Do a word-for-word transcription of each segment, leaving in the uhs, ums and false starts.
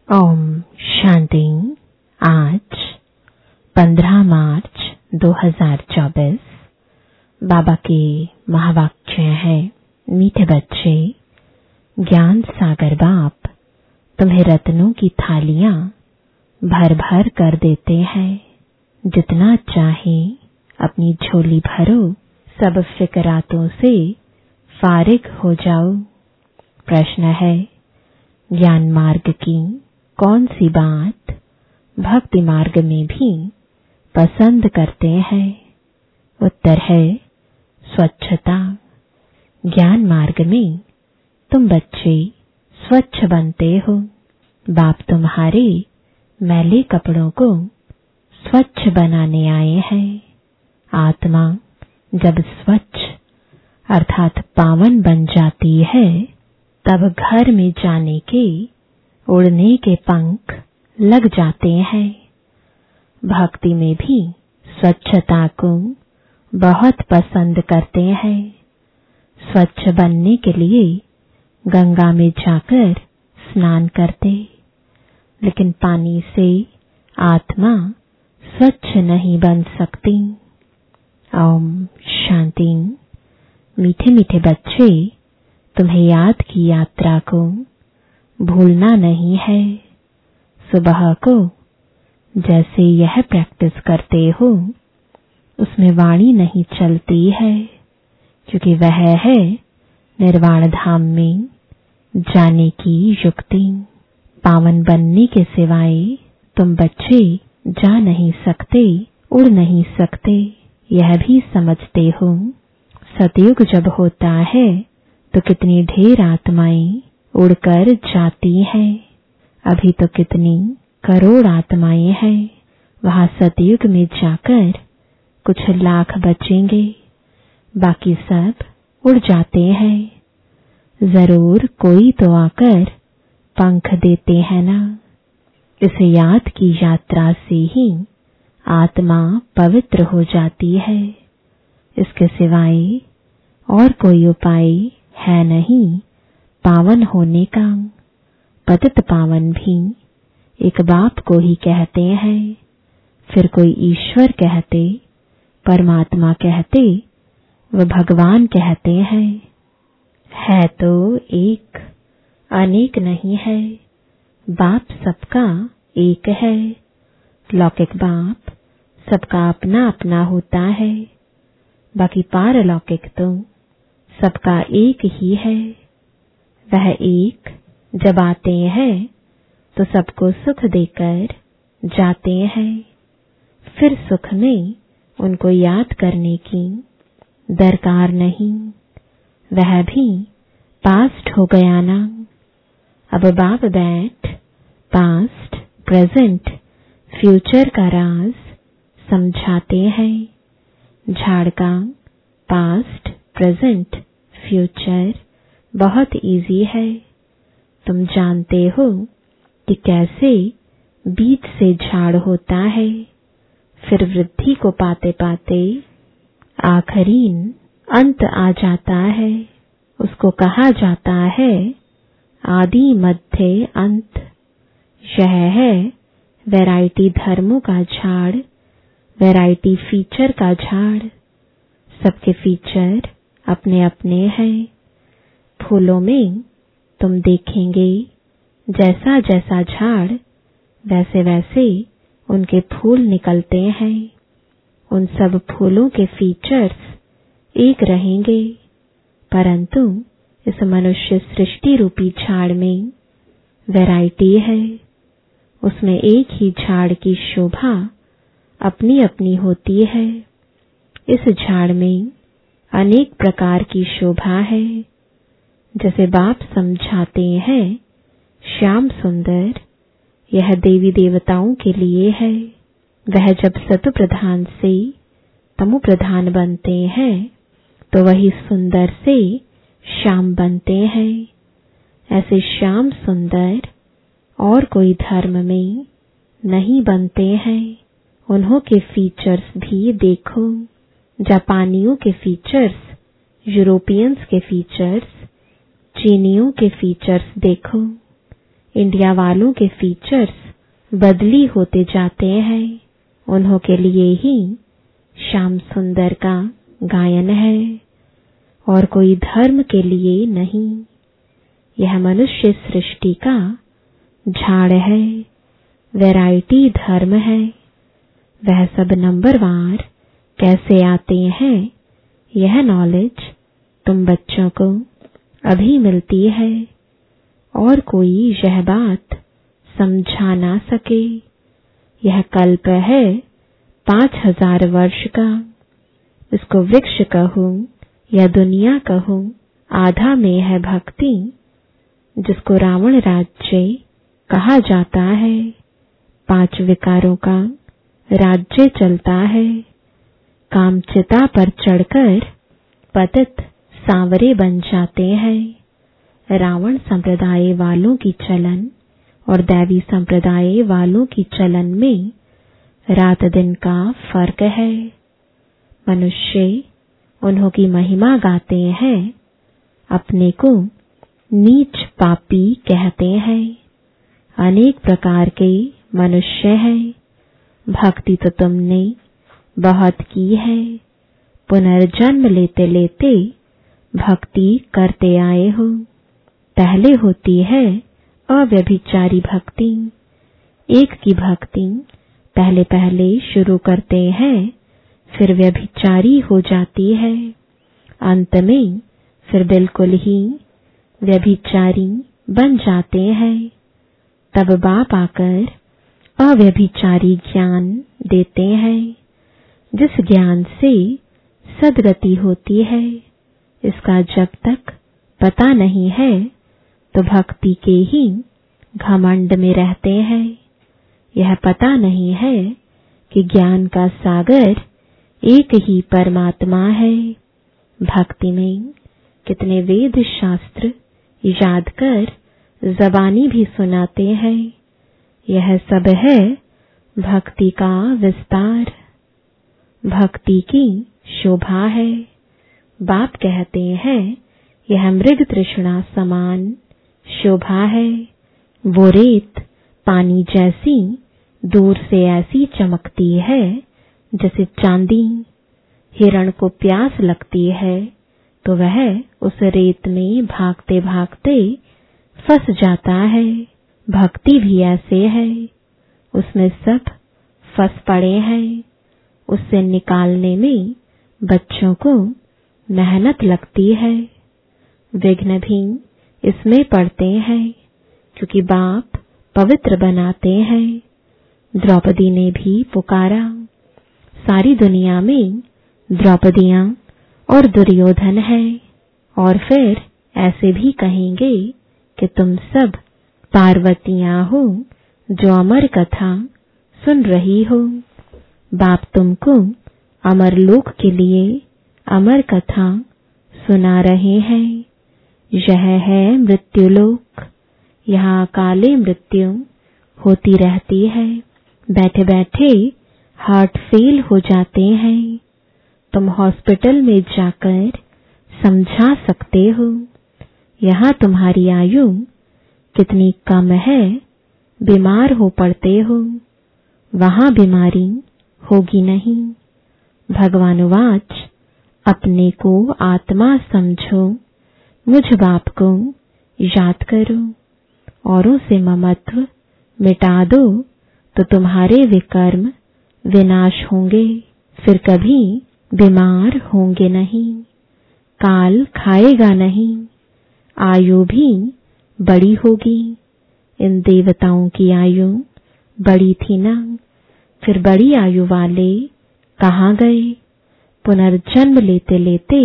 ओम शांति। आज पंद्रह मार्च दो हज़ार चौबीस। बाबा के महावाक्य है, मीठे बच्चे, ज्ञान सागर बाप तुम्हें रत्नों की थालियां भर भर कर देते हैं। जितना चाहे अपनी झोली भरो, सब फिक्रातों से फारिग हो जाओ। प्रश्न है, ज्ञान मार्ग की कौन सी बात भक्ति मार्ग में भी पसंद करते हैं? उत्तर है स्वच्छता। ज्ञान मार्ग में तुम बच्चे स्वच्छ बनते हो। बाप तुम्हारे मैले कपड़ों को स्वच्छ बनाने आए हैं। आत्मा जब स्वच्छ अर्थात पावन बन जाती है, तब घर में जाने के उड़ने के पंख लग जाते हैं। भक्ति में भी स्वच्छता को बहुत पसंद करते हैं। स्वच्छ बनने के लिए गंगा में जाकर स्नान करते, लेकिन पानी से आत्मा स्वच्छ नहीं बन सकती। ओम शांति। मीठे मीठे बच्चे, तुम्हें याद की यात्रा को भूलना नहीं है। सुबह को जैसे यह प्रैक्टिस करते हो, उसमें वाणी नहीं चलती है, क्योंकि वह है निर्वाण धाम में जाने की युक्ति। पावन बनने के सिवाय तुम बच्चे जा नहीं सकते, उड़ नहीं सकते, यह भी समझते हो। सतयुग जब होता है तो कितनी ढेर आत्माएं उड़कर जाती हैं। अभी तो कितनी करोड़ आत्माएं हैं। वहां सतयुग में जाकर कुछ लाख बचेंगे, बाकी सब उड़ जाते हैं। जरूर कोई तो आकर पंख देते हैं ना। इस याद की यात्रा से ही आत्मा पवित्र हो जाती है। इसके सिवाय और कोई उपाय है नहीं पावन होने का। पतित पावन भी एक बाप को ही कहते हैं, फिर कोई ईश्वर कहते, परमात्मा कहते, व भगवान कहते हैं। है तो एक, अनेक नहीं है। बाप सबका एक है। लौकिक बाप सबका अपना अपना होता है, बाकी पारलौकिक तो सबका एक ही है। वह एक जब आते हैं तो सबको सुख देकर जाते हैं। फिर सुख में उनको याद करने की दरकार नहीं। वह भी पास्ट हो गया ना। अब बाप बैठ पास्ट, प्रेजेंट, फ्यूचर का राज समझाते हैं। झाड़ का पास्ट, प्रेजेंट, फ्यूचर बहुत इजी है। तुम जानते हो कि कैसे बीज से झाड़ होता है। फिर वृद्धि को पाते पाते आखिरीन अंत आ जाता है। उसको कहा जाता है आदि मध्य अंत। यह है वैरायटी धर्मों का झाड़, वैरायटी फीचर का झाड़। सबके फीचर अपने अपने हैं। फूलों में तुम देखेंगे जैसा जैसा झाड़, वैसे वैसे उनके फूल निकलते हैं। उन सब फूलों के फीचर्स एक रहेंगे, परंतु इस मनुष्य सृष्टि रूपी झाड़ में वैरायटी है। उसमें एक ही झाड़ की शोभा अपनी अपनी होती है। इस झाड़ में अनेक प्रकार की शोभा है। जैसे बाप समझाते हैं, श्याम सुंदर यह देवी देवताओं के लिए है। वह जब सतु प्रधान से तमु प्रधान बनते हैं तो वही सुंदर से श्याम बनते हैं। ऐसे श्याम सुंदर और कोई धर्म में नहीं बनते हैं। उन्हों के फीचर्स भी देखो। जापानियों के फीचर्स, यूरोपियंस के फीचर्स, चीनियों के फीचर्स देखो। इंडिया वालों के फीचर्स बदली होते जाते हैं। उन्हों के लिए ही श्याम सुंदर का गायन है और कोई धर्म के लिए नहीं। यह मनुष्य सृष्टि का झाड़ है, वैरायटी धर्म है। वह सब नंबरवार कैसे आते हैं, यह नॉलेज तुम बच्चों को अभी मिलती है और कोई यह बात समझा ना सके। यह कल्प है पांच हजार वर्ष का। इसको वृक्ष कहूं या दुनिया कहूं, आधा में है भक्ति, जिसको रावण राज्य कहा जाता है। पांच विकारों का राज्य चलता है। कामचिता पर चढ़कर पतित सांवरे बन जाते हैं। रावण संप्रदाय वालों की चलन और दैवी संप्रदाय वालों की चलन में रात दिन का फर्क है। मनुष्य उन्हों की महिमा गाते हैं, अपने को नीच पापी कहते हैं। अनेक प्रकार के मनुष्य हैं। भक्ति तो तुमने बहुत की है। पुनर्जन्म लेते लेते भक्ति करते आए हो। पहले होती है अव्यभिचारी भक्ति। एक की भक्ति पहले पहले शुरू करते हैं, फिर व्यभिचारी हो जाती है। अंत में फिर बिल्कुल ही व्यभिचारी बन जाते हैं। तब बाप आकर अव्यभिचारी ज्ञान देते हैं, जिस ज्ञान से सद्गति होती है। इसका जब तक पता नहीं है तो भक्ति के ही घमंड में रहते हैं। यह पता नहीं है कि ज्ञान का सागर एक ही परमात्मा है। भक्ति में कितने वेद शास्त्र याद कर ज़बानी भी सुनाते हैं। यह सब है भक्ति का विस्तार, भक्ति की शोभा है। बाप कहते हैं यह मृग तृष्णा समान शोभा है। वो रेत पानी जैसी दूर से ऐसी चमकती है जैसे चांदी। हिरण को प्यास लगती है तो वह उस रेत में भागते भागते फंस जाता है। भक्ति भी ऐसे है, उसमें सब फंस पड़े हैं। उससे निकालने में बच्चों को मेहनत लगती है। विघ्न भी इसमें पड़ते हैं, क्योंकि बाप पवित्र बनाते हैं। द्रौपदी ने भी पुकारा। सारी दुनिया में द्रौपदियां और दुर्योधन है। और फिर ऐसे भी कहेंगे कि तुम सब पार्वतियां हो जो अमर कथा सुन रही हो। बाप तुमको अमर लोक के लिए अमर कथा सुना रहे हैं। यह है मृत्युलोक। यहाँ काले मृत्यु होती रहती है। बैठे बैठे हार्ट फेल हो जाते हैं। तुम हॉस्पिटल में जाकर समझा सकते हो। यहाँ तुम्हारी आयु कितनी कम है, बीमार हो पड़ते हो। वहां बीमारी होगी नहीं। भगवानुवाच अपने को आत्मा समझो, मुझ बाप को याद करो, औरों से ममत्व मिटा दो तो तुम्हारे विकर्म विनाश होंगे। फिर कभी बीमार होंगे नहीं, काल खाएगा नहीं, आयु भी बड़ी होगी। इन देवताओं की आयु बड़ी थी ना, फिर बड़ी आयु वाले कहाँ गए? पुनर्जन्म लेते लेते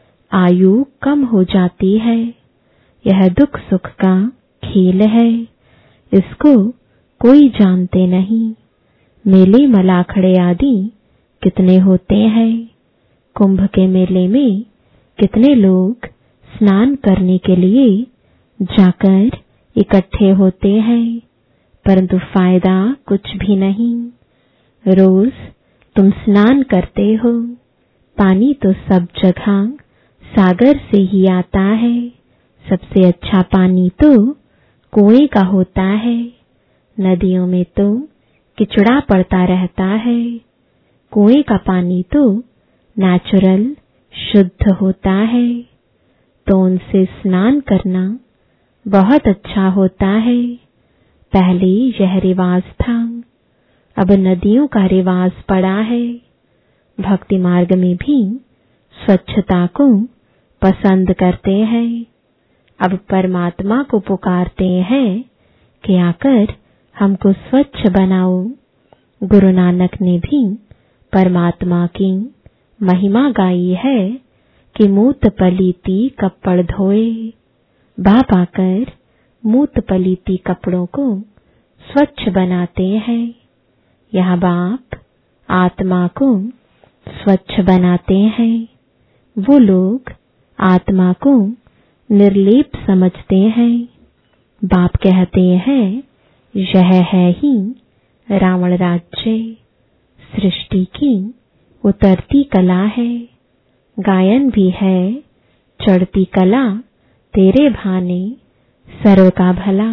आयु कम हो जाती है। यह दुख सुख का खेल है, इसको कोई जानते नहीं। मेले मलाखड़े आदि कितने होते हैं। कुंभ के मेले में कितने लोग स्नान करने के लिए जाकर इकट्ठे होते हैं, परंतु फायदा कुछ भी नहीं। रोज तुम स्नान करते हो, पानी तो सब जगह सागर से ही आता है। सबसे अच्छा पानी तो कुएं का होता है। नदियों में तो किचड़ा पड़ता रहता है। कुएं का पानी तो नेचुरल शुद्ध होता है, तो उनसे स्नान करना बहुत अच्छा होता है। पहले यह रिवाज था, अब नदियों का रिवाज पड़ा है। भक्ति मार्ग में भी स्वच्छता को पसंद करते हैं। अब परमात्मा को पुकारते हैं कि आकर हमको स्वच्छ बनाओ। गुरु नानक ने भी परमात्मा की महिमा गाई है कि मूत पलीती कपड़ धोए। बाप आकर मूत पलीती कपड़ों को स्वच्छ बनाते हैं। यह बाप आत्मा को स्वच्छ बनाते हैं। वो लोग आत्मा को निर्लेप समझते हैं। बाप कहते हैं यह है ही रावण राज्य, सृष्टि की उतरती कला है। गायन भी है चढ़ती कला तेरे भाने, सर्व का भला।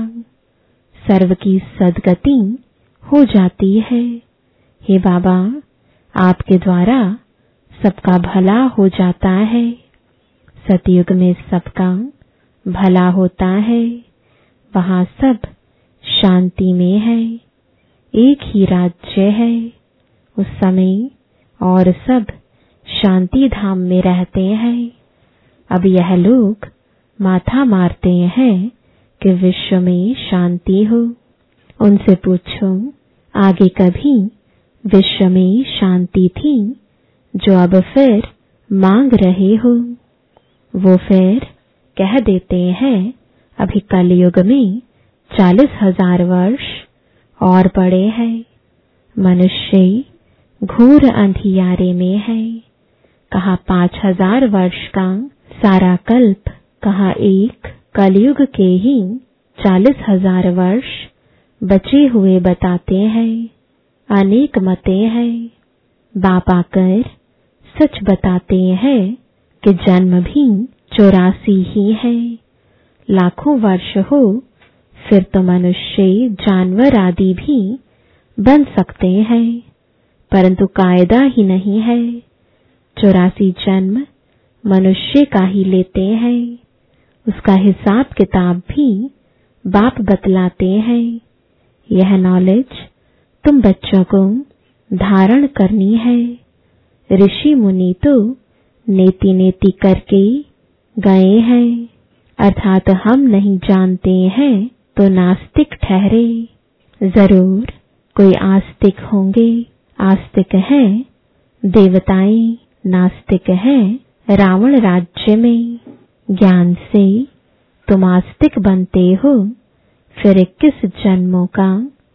सर्व की सदगति हो जाती है। हे बाबा, आपके द्वारा सबका भला हो जाता है। सतयुग में सबका भला होता है। वहाँ सब शांति में है। एक ही राज्य है। उस समय और सब शांति धाम में रहते हैं। अब यह लोग माथा मारते हैं कि विश्व में शांति हो। उनसे पूछो, आगे कभी विश्व में शांति थी जो अब फिर मांग रहे हो? वो फिर कह देते हैं अभी कलयुग में चालीस हजार वर्ष और पड़े हैं। मनुष्य घोर अंधियारे में है। कहा पांच हजार वर्ष का सारा कल्प, कहा एक कलयुग के ही चालीस हजार वर्ष बचे हुए बताते हैं। अनेक मते हैं। बाप आकर सच बताते हैं कि जन्म भी चौरासी ही है। लाखों वर्ष हो फिर तो मनुष्य जानवर आदि भी बन सकते हैं, परंतु कायदा ही नहीं है। चौरासी जन्म मनुष्य का ही लेते हैं। उसका हिसाब किताब भी बाप बतलाते हैं। यह नॉलेज तुम बच्चों को धारण करनी है। ऋषि मुनि तो नेति नेति करके गए हैं, अर्थात हम नहीं जानते हैं तो नास्तिक ठहरे। जरूर कोई आस्तिक होंगे। आस्तिक हैं देवताएं, नास्तिक हैं रावण राज्य में। ज्ञान से तुम आस्तिक बनते हो, फिर इक्कीस जन्मों का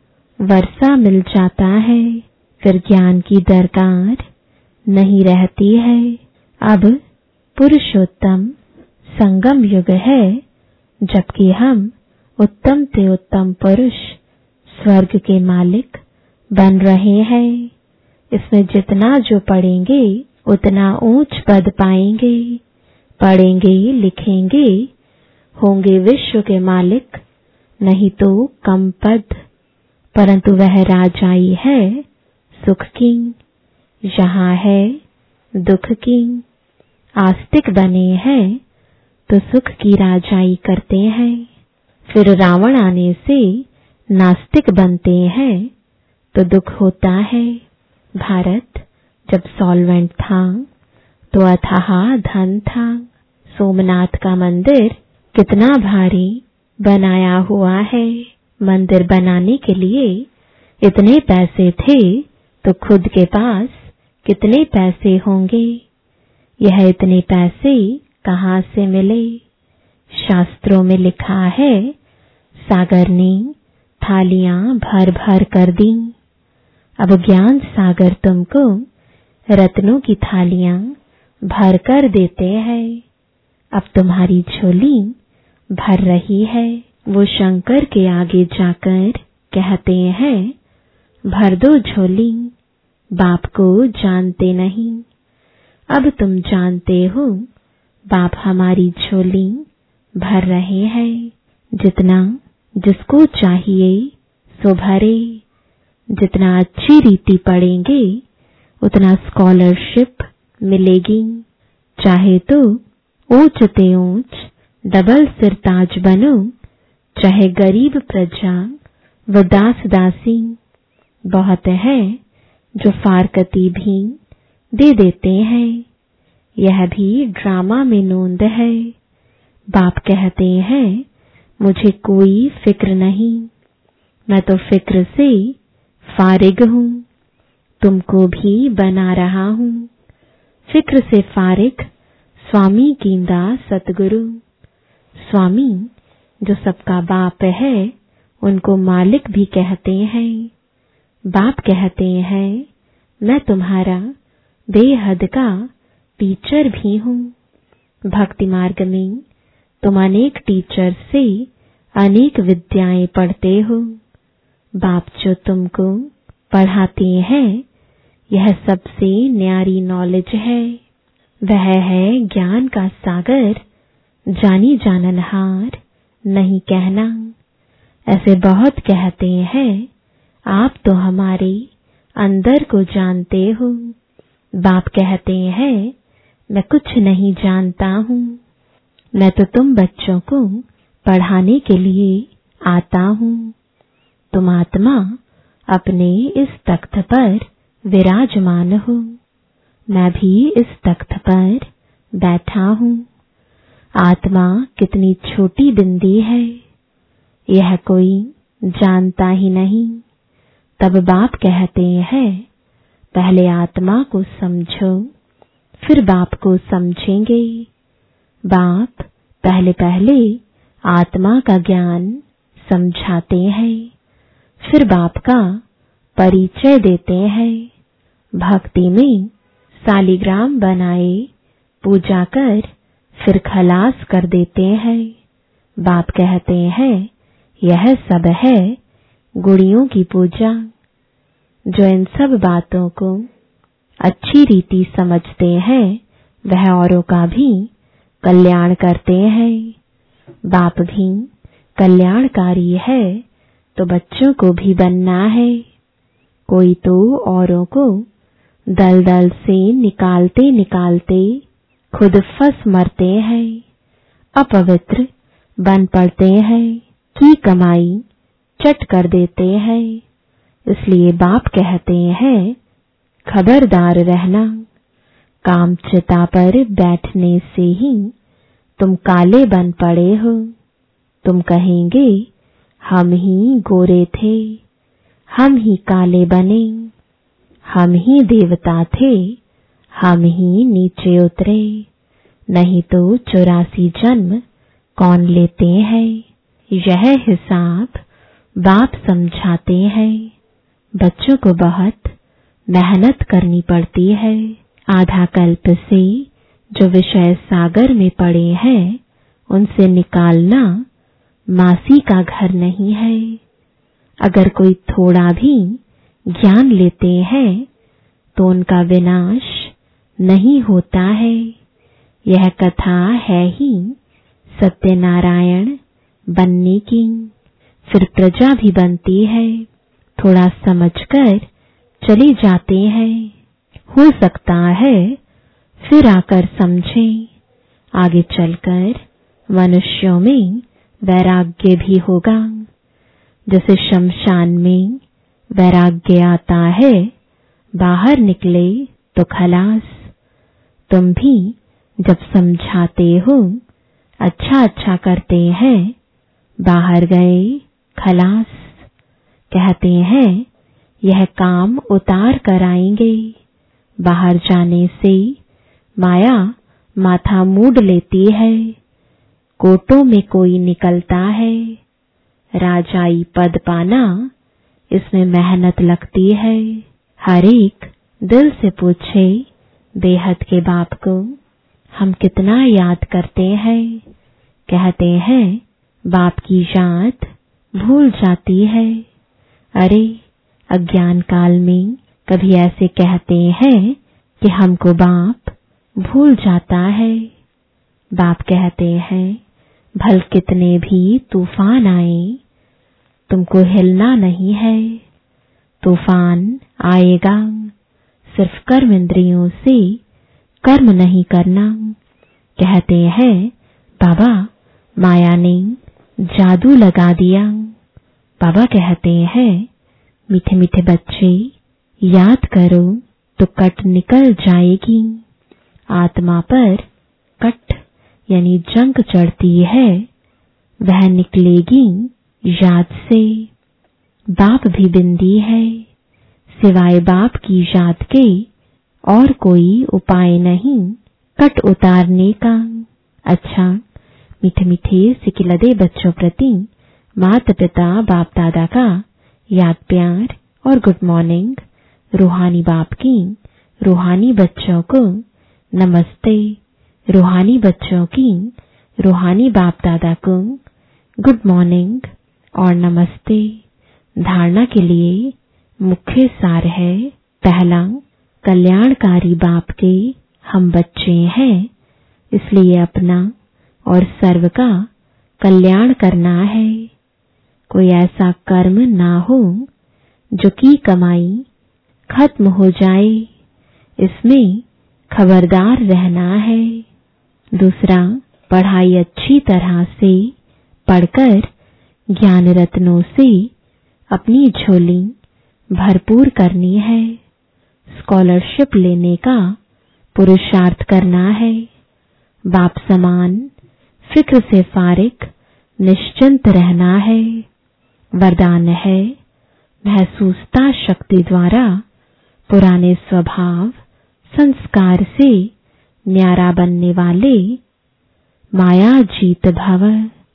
वर्षा मिल जाता है। फिर ज्ञान की दरकार नहीं रहती है। अब पुरुषोत्तम संगम युग है, जबकि हम उत्तम से उत्तम पुरुष स्वर्ग के मालिक बन रहे हैं। इसमें जितना जो पढ़ेंगे उतना ऊंच पद पाएंगे। पढ़ेंगे लिखेंगे होंगे विश्व के मालिक, नहीं तो कम पद, परंतु वह राजाई है सुख की, यहाँ है दुख की। आस्तिक बने हैं तो सुख की राजाई करते हैं। फिर रावण आने से नास्तिक बनते हैं तो दुख होता है। भारत जब सॉल्वेंट था तो अथाह धन था। सोमनाथ का मंदिर कितना भारी बनाया हुआ है। मंदिर बनाने के लिए इतने पैसे थे तो खुद के पास कितने पैसे होंगे। यह इतने पैसे कहाँ से मिले? शास्त्रों में लिखा है सागर ने थालियां भर भर कर दी। अब ज्ञान सागर तुमको रत्नों की थालियां भर कर देते हैं। अब तुम्हारी झोली भर रही है। वो शंकर के आगे जाकर कहते हैं भर दो झोली। बाप को जानते नहीं, अब तुम जानते हो। बाप हमारी झोली भर रहे हैं। जितना जिसको चाहिए सो भरे। जितना अच्छी रीति पढ़ेंगे उतना स्कॉलरशिप मिलेगी। चाहे तो ऊंच ते ऊंच डबल सिरताज बनो, चाहे गरीब प्रजा व दास दासी। बहुत है जो फारकती भी दे देते हैं, यह भी ड्रामा में नोंद है। बाप कहते हैं मुझे कोई फिक्र नहीं, मैं तो फिक्र से फारिग हूँ, तुमको भी बना रहा हूँ। फिक्र से फारिग स्वामी कींदा सतगुरु। स्वामी जो सबका बाप है उनको मालिक भी कहते हैं। बाप कहते हैं मैं तुम्हारा बेहद का टीचर भी हूँ। भक्ति मार्ग में तुम अनेक टीचर से अनेक विद्याएं पढ़ते हो। बाप जो तुमको पढ़ाते हैं यह सबसे न्यारी नॉलेज है। वह है ज्ञान का सागर, जानी जाननहार नहीं कहना। ऐसे बहुत कहते हैं आप तो हमारे अंदर को जानते हो। बाप कहते हैं मैं कुछ नहीं जानता हूँ, मैं तो तुम बच्चों को पढ़ाने के लिए आता हूँ। तुम आत्मा अपने इस तख्त पर विराजमान हो, मैं भी इस तख्त पर बैठा हूँ। आत्मा कितनी छोटी बिंदी है यह कोई जानता ही नहीं। तब बाप कहते हैं पहले आत्मा को समझो फिर बाप को समझेंगे। बाप पहले पहले आत्मा का ज्ञान समझाते हैं, फिर बाप का परिचय देते हैं। भक्ति में सालिग्राम बनाए पूजा कर फिर खलास कर देते हैं। बाप कहते हैं यह सब है गुड़ियों की पूजा। जो इन सब बातों को अच्छी रीति समझते हैं वह औरों का भी कल्याण करते हैं। बाप भी कल्याणकारी है तो बच्चों को भी बनना है। कोई तो औरों को दलदल से निकालते निकालते खुद फंस मरते हैं, अपवित्र बन पड़ते हैं, की कमाई चट कर देते हैं। इसलिए बाप कहते हैं खबरदार रहना, काम चिता पर बैठने से ही तुम काले बन पड़े हो। तुम कहेंगे हम ही गोरे थे, हम ही काले बने, हम ही देवता थे, हम ही नीचे उतरे। नहीं तो चौरासी जन्म कौन लेते हैं, यह हिसाब बाप समझाते हैं। बच्चों को बहुत मेहनत करनी पड़ती है। आधा कल्प से जो विषय सागर में पड़े हैं उनसे निकालना मासी का घर नहीं है। अगर कोई थोड़ा भी ज्ञान लेते हैं तो उनका विनाश नहीं होता है। यह कथा है ही सत्यनारायण बनने की, फिर प्रजा भी बनती है। थोड़ा समझकर चले जाते हैं, हो सकता है फिर आकर समझें। आगे चलकर मनुष्यों में वैराग्य भी होगा। जैसे शमशान में वैराग्य आता है, बाहर निकले तो खलास। तुम भी जब समझाते हो, अच्छा अच्छा करते हैं, बाहर गए खलास। कहते हैं यह काम उतार कर आएंगे। बाहर जाने से माया माथा मूड लेती है। कोटों में कोई निकलता है, राजाई पद पाना इसमें मेहनत लगती है। हर एक दिल से पूछे बेहद के बाप को हम कितना याद करते हैं। कहते हैं बाप की याद भूल जाती है। अरे अज्ञान काल में कभी ऐसे कहते हैं कि हमको बाप भूल जाता है। बाप कहते हैं भल कितने भी तूफान आए तुमको हिलना नहीं है। तूफान आएगा, सिर्फ कर्म इंद्रियों से कर्म नहीं करना। कहते हैं बाबा माया ने जादू लगा दिया। बाबा कहते हैं मीठे मीठे बच्चे याद करो तो कट निकल जाएगी। आत्मा पर कट यानी जंग चढ़ती है, वह निकलेगी याद से। बाप भी बिंदी है, सिवाय बाप की याद के और कोई उपाय नहीं कट उतारने का। अच्छा मीठे मीठे सिकिलदे बच्चों प्रति माता पिता बाप दादा का याद प्यार और गुड मॉर्निंग। रूहानी बाप की रूहानी बच्चों को नमस्ते। रूहानी बच्चों की रूहानी बाप दादा को गुड मॉर्निंग और नमस्ते। धारणा के लिए मुख्य सार है। पहला, कल्याणकारी बाप के हम बच्चे हैं, इसलिए अपना और सर्व का कल्याण करना है। कोई ऐसा कर्म ना हो जो की कमाई खत्म हो जाए, इसमें खबरदार रहना है। दूसरा, पढ़ाई अच्छी तरह से पढ़कर ज्ञान रत्नों से अपनी झोली भरपूर करनी है। स्कॉलरशिप लेने का पुरुषार्थ करना है। बाप समान फिक्र से फारिग निश्चिंत रहना है। वरदान है महसूसता शक्ति द्वारा पुराने स्वभाव संस्कार से न्यारा बनने वाले माया जीत भव।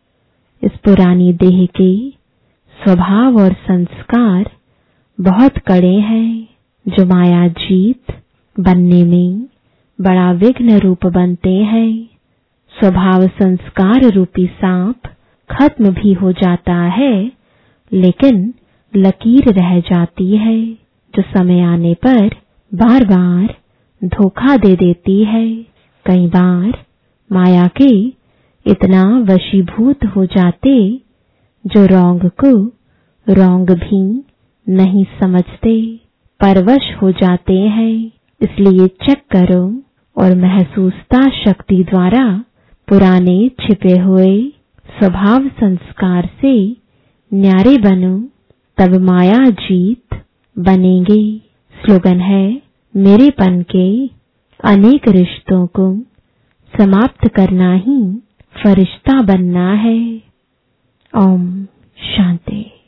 इस पुरानी देह के स्वभाव और संस्कार बहुत कड़े हैं, जो माया जीत बनने में बड़ा विघ्न रूप बनते हैं। स्वभाव संस्कार रूपी सांप खत्म भी हो जाता है, लेकिन लकीर रह जाती है, जो समय आने पर बार बार धोखा दे देती है। कई बार माया के इतना वशीभूत हो जाते जो रॉन्ग को रॉन्ग भी नहीं समझते, परवश हो जाते हैं। इसलिए चेक करो और महसूसता शक्ति द्वारा पुराने छिपे हुए स्वभाव संस्कार से न्यारे बनो, तब माया जीत बनेंगे। स्लोगन है मेरेपन के अनेक रिश्तों को समाप्त करना ही फरिश्ता बनना है। ओम शांति।